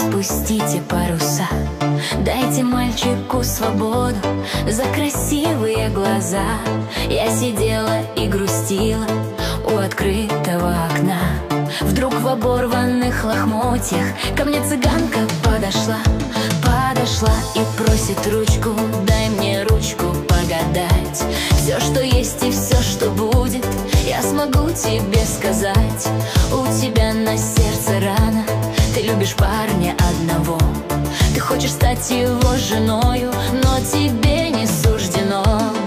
распустите паруса. Дайте мальчику свободу за красивые глаза. Я сидела и грустила у открытого окна. Вдруг в оборванных лохмотьях ко мне цыганка подошла. Подошла и просит ручку, дай мне ручку погадать. Все, что есть и все, что будет, я смогу тебе сказать. У тебя на сердце рана, ты любишь парня одного. Ты хочешь стать его женою, но тебе не суждено.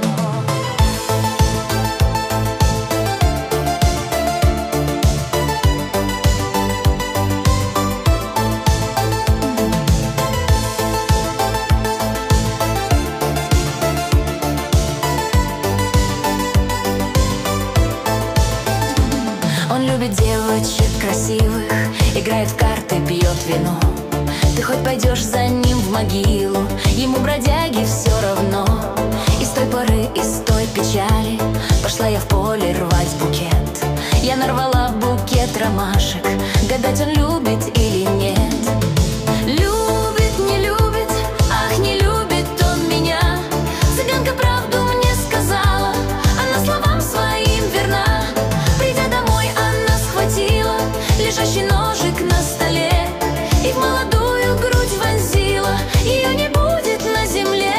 Он любит девочек красивых, играет в карты, пьет вино. Ты хоть пойдешь за ним в могилу, ему, бродяге, все равно. И с той поры, и с той печали пошла я в поле рвать букет. Я нарвала букет ромашек, гадать, он любит или нет. Любит, не любит, ах, не любит он меня. Цыганка правду мне сказала, она словам своим верна. Придя домой, она схватила лежащий ножик на столе и в молодую грудь вонзила. Ее не будет на земле.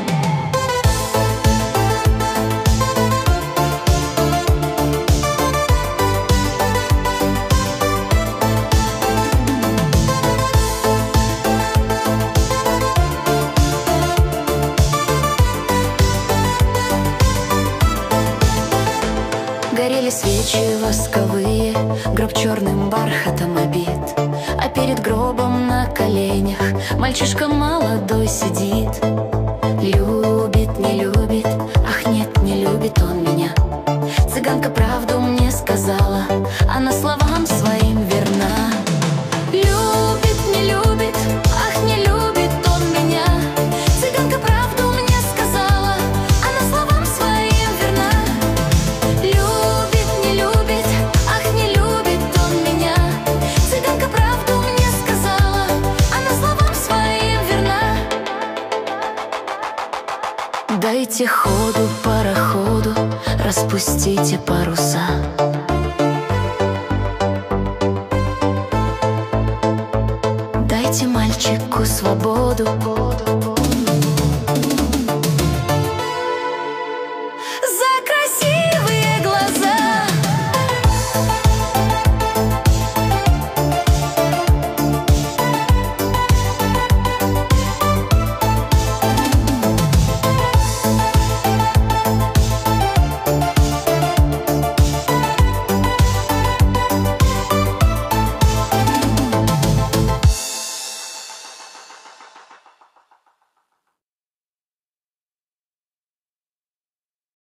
Горели свечи восковые, гроб черным бархатом обит. А перед гробом на коленях мальчишка молодой сидит. Любит, не любит, ах нет, не любит он меня. Цыганка правду мне сказала, она словам своим верна. Любит, не любит, ах, не любит он меня. Цыганка правду мне сказала, она словам своим верна. Любит, не любит, ах, не любит он меня. Цыганка правду мне сказала, она словам своим верна. Дайте ходу пароходу, распустите паруса. Дайте мальчику свободу.